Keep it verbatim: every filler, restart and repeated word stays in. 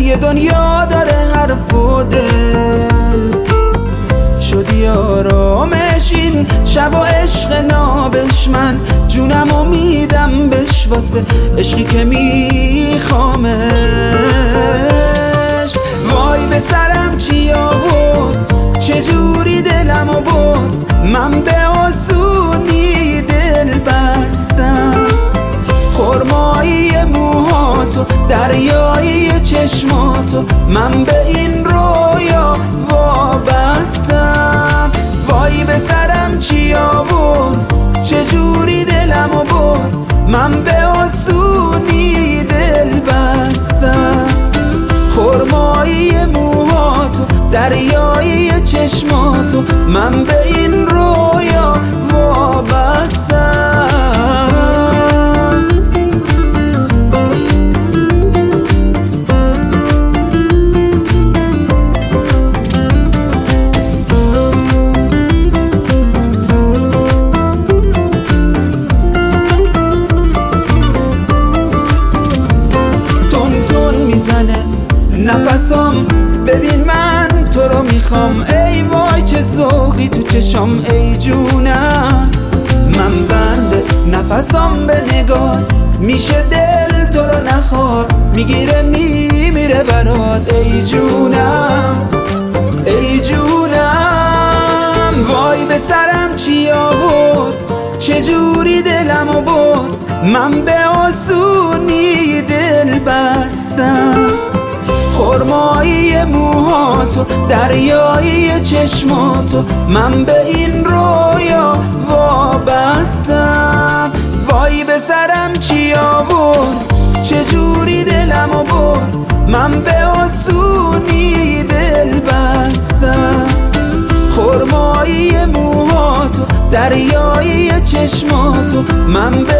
یه دنیا داره حرف و دل، شدی آرامش این شب و عشق نابش. من جونم و میدم بش واسه عشقی که میخوامش. وای به سرم چی آورد، چجوری دلمو برد، من به آسونی دل بستم. خرمایی موهاتو، دریایی چشماتو، من به این رویا وابستم. وای به سرم چی آورد، چجوری دلمو برد، من به آسونی دل بستم. خرمایی موهاتو، دریایی چشماتو، من به این رویا وابستم. نفسم ببین من تو رو میخوام، ای وای چه ذوقی تو چشام ای جونم. من بنده نفسم به نگات، میشه دل تو رو نخواد، میگیره میمیره برات ای جونم ای جونم. وای به سرم چی آورد، چجوری دلمو برد، من به آسونی دل بستم. خرمایی موهاتو، دریایی چشماتو، من به این رویا وابستم. وای به سرم چی آورد، چجوری دلمو برد، من به آسونی دل بستم. خرمایی موهاتو، دریایی چشماتو، من به